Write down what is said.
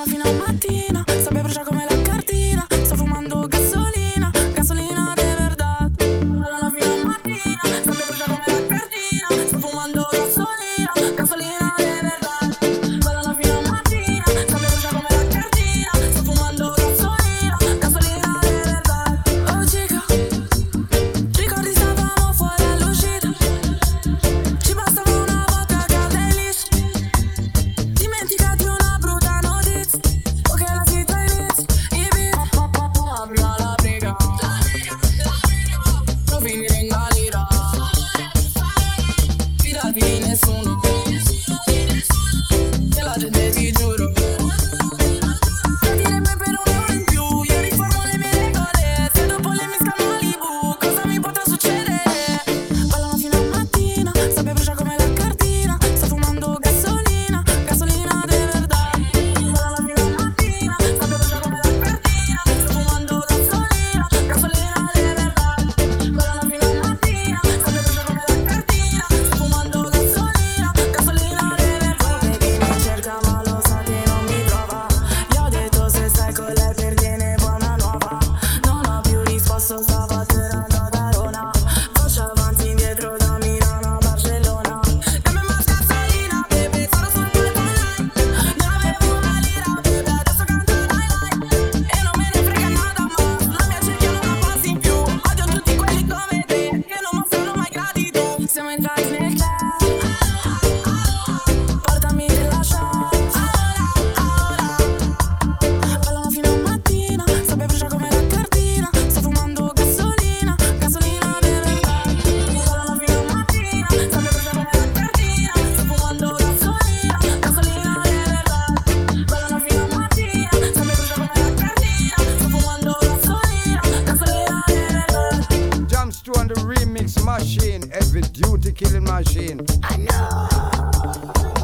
fino a mattina, sabbia brucia come la cartina. Sto fumando gasolina, gasolina de verdad. Ballano fino a mattina, sabbia brucia come la cartina. Sto fumando gasolina, gasolina de verdad. Ballano fino a mattina, sabbia brucia come la cartina. Sto fumando gasolina, gasolina de verdad. Oh chica, ricordi stavamo fuori all'uscita, ci bastava una vodka Cadelis. Dimenticati una brutta notizia, o che la vita inizia. I beat, apri alla briga, non finire in galera. Fidati di nessuno, che la gente ti giuro direbbe per €1 in più. Io riformo le mie regole, se dopo le misca Malibu, cosa mi potrà succedere? Ballano fino a mattina, sabbia brucia come la cartina. Sto fumando gasolina, gasolina de verdad. Ballano fino a mattina, sabbia brucia come la cartina. Sto fumando gasolina, gasolina de verdad. Ballano fino a mattina, sabbia brucia come la cartina. Sto fumando gasolina, gasolina de verdad. Baby mi cerca ma lo sa che non mi trova. Gli ho detto se stai con lei per tiene buona nuova. Non ho più risposto, stavo atterrando da Roma. Faccio avanti indietro da Milano a Barcellona. Dammi más gasolina, baby, sarò sul palco online. Non avevo una lira, baby, adesso canto dai live. E non me ne frega nada ma la mia cerchia non ha passi in più. Odio tutti quelli come te, che non mostrano mai gratitudine. Siamo entrati nel club, portami della shot. Ora, ballano fino a mattina, sabbia brucia come la cartina. Sto fumando gasolina, gasolina de verdad. Ballano fino a mattina, sabbia brucia come la cartina. Sto fumando gasolina, gasolina de verdad. Ballano fino a mattina, sabbia brucia come la cartina. Sto fumando gasolina, gasolina de verdad. Jumps to on the remix machine, heavy duty killing machine. I know.